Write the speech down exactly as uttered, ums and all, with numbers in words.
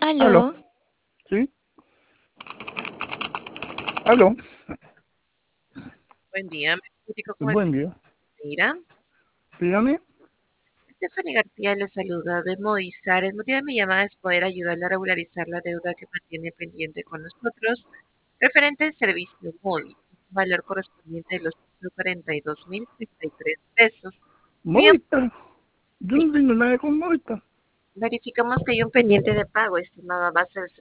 Aló, Aló, ¿sí? Aló, Buen día, me comunico con el buen señor día. Neira. Dígame. Stephanie García le saluda de Movistar. El motivo de mi llamada es poder ayudarle a regularizar la deuda que mantiene pendiente con nosotros, referente al servicio móvil, un valor correspondiente de los ciento cuarenta y dos mil treinta y tres pesos. Bien, Movistar. Yo sí, no tengo nada con Movistar. verificamos que hay un pendiente de pago, estimada base